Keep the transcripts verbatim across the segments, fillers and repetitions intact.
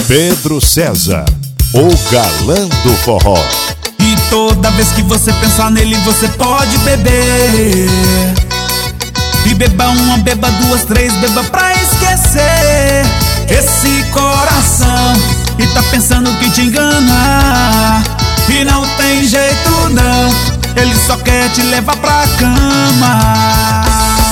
Pedro César, o galã do forró. E toda vez que você pensar nele, você pode beber. E beba uma, beba duas, três, beba pra esquecer esse coração e tá pensando que te engana. E não tem jeito não, ele só quer te levar pra cama.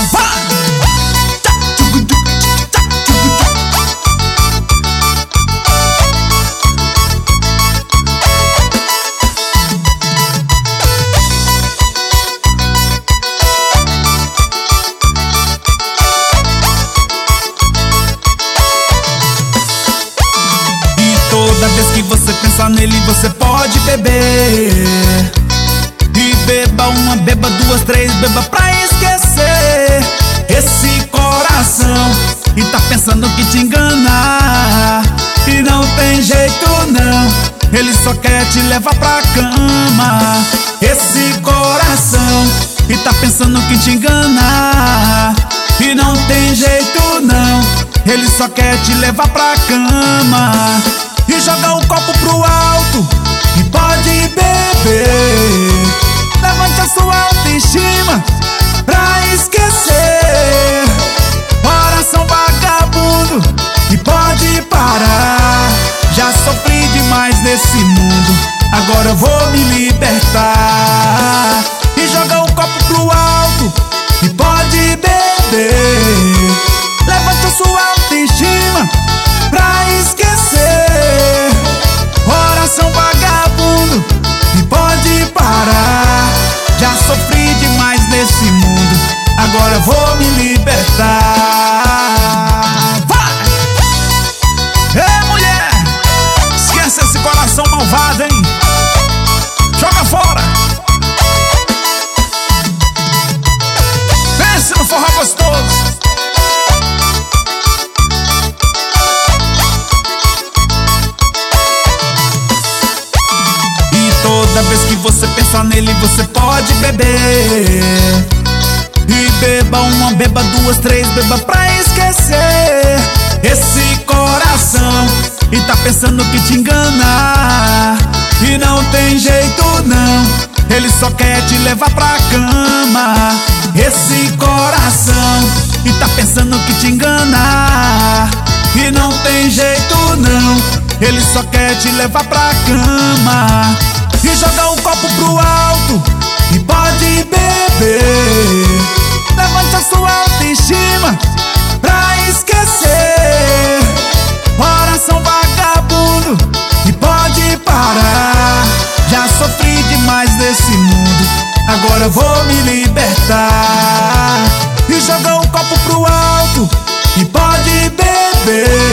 Toda vez que você pensar nele, você pode beber. E beba uma, beba duas, três, beba pra esquecer esse coração e tá pensando que te engana. E não tem jeito não, ele só quer te levar pra cama. Esse coração e tá pensando que te engana. E não tem jeito não, ele só quer te levar pra cama. E joga o copo pro alto e pode beber. Levante a sua autoestima pra esquecer coração vagabundo e pode parar. Já sofri demais nesse mundo, agora eu vou me libertar. E joga o copo pro alto e pode beber. Levante a sua autoestima pra esquecer coração vagabundo e pode parar. Já sofri demais nesse mundo, agora eu vou me libertar. Vai! Ei, mulher, esquece esse coração malvado, hein? Joga fora. Pense no forró gostoso. Toda vez que você pensar nele, você pode beber. E beba uma, beba duas, três, beba pra esquecer esse coração e tá pensando que te engana. E não tem jeito não, ele só quer te levar pra cama. Esse coração e tá pensando que te engana. E não tem jeito não, ele só quer te levar pra cama. E joga o copo pro alto e pode beber. Levante a sua autoestima pra esquecer coração vagabundo e pode parar. Já sofri demais nesse mundo, agora eu vou me libertar. E joga o copo pro alto e pode beber.